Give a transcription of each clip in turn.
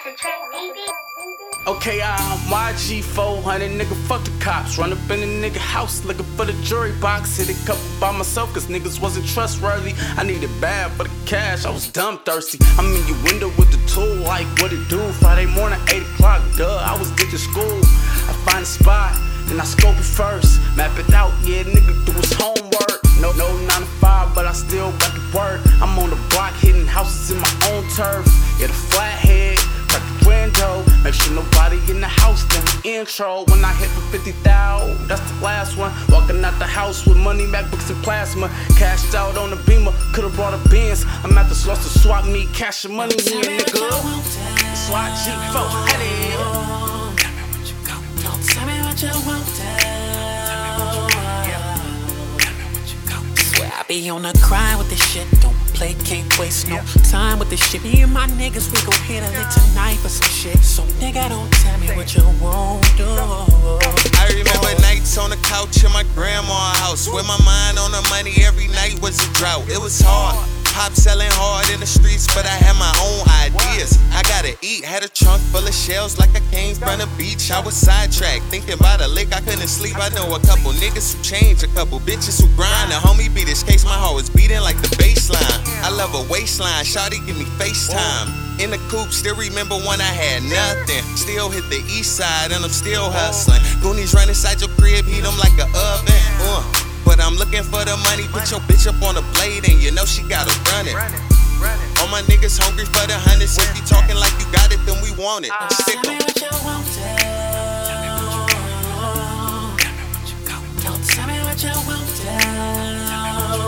Okay, I'm YG400, nigga, fuck the cops. Run up in the nigga house looking for the jury box. Hit a couple by myself cause niggas wasn't trustworthy. I needed bad for the cash, I was dumb thirsty. I'm in your window with the tool, like what it do. Friday morning, 8 o'clock, duh, I was ditching school. I find a spot, then I scope it first. Map it out, yeah, nigga do his homework. No 9 to 5, but I still got the work. I'm on the block hitting houses in my own turf. Yeah, the flathead, crack the window. Make sure nobody in the house, then the intro. When I hit for 50,000, that's the last one. Walking out the house with money, MacBooks and plasma. Cashed out on the Beamer, could've brought a Benz. I'm at the source to swap me, cash your money in, nigga. It's YG400. Don't tell me what you won't tell. Swear I be on the grind with this shit. Don't play, can't waste no time with this shit. Me and my niggas, we gon' handle it tonight for some shit. So nigga, don't tell me what you won't do. I remember nights on the couch in my grandma's house, with my mind on the money. Every night was a drought. It was hard. Pop selling hard in the streets, but I had my own ideas. I gotta eat, had a trunk full of shells like I came from the beach. I was sidetracked, thinking about a lick, I couldn't sleep. I know a couple niggas who change, a couple bitches who grind. The homie beat his case, my heart was beating like the baseline. I love a waistline, shawty give me FaceTime. In the coupe, still remember when I had nothing. Still hit the east side and I'm still hustling. Goonies run inside your crib, heat them like an oven. But I'm looking for the money, put your bitch up on the blade and you know she gotta run it. All my niggas hungry for the hundreds. If you talking like you got it, then we want it. Stick Tell me what you won't tell. Don't tell me what you won't tell.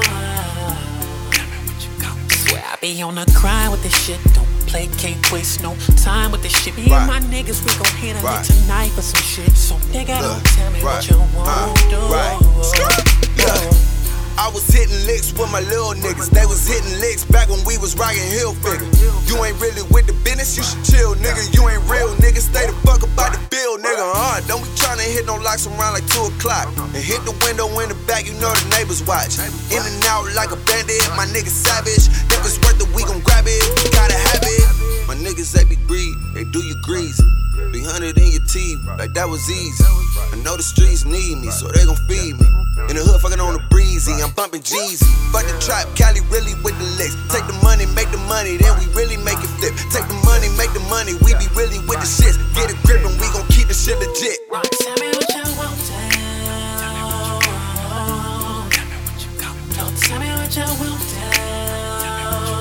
Swear I be on the grind with this shit. Don't play, can't waste no time with this shit. Me and my niggas, we gon' handle it tonight for some shit. So nigga, don't tell me what you won't do. I was hitting licks with my little niggas. They was hitting licks back when we was rockin' hill figure. You ain't really with the business, you should chill, nigga. You ain't real, nigga. Stay the fuck about the bill, nigga. Don't be tryna hit no locks around like 2 o'clock. And hit the window in the back, you know the neighbors watch. In and out like a bandit, my nigga savage. If it's worth it, we gon' grab it. Gotta have it. My niggas, they be greed, they do you greasy. Be 100 in your teeth, like that was easy. I know the streets need me, so they gon' feed me. In the hood, fucking on the breezy, I'm bumping Jeezy. Fuck the trap, Cali really with the licks. Take the money, make the money, then we really make it flip. Take the money, make the money, we be really with the shits. Get a grip and we gon' keep the shit legit. Tell me what you won't tell. Don't tell me what you won't tell.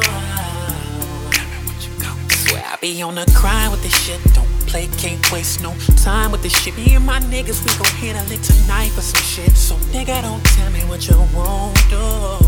Swear I be on the grind with this shit. Don't play, can't waste no time with this shit. Me and my niggas, we gon' handle it tonight for some shit. So nigga, don't tell me what you won't do.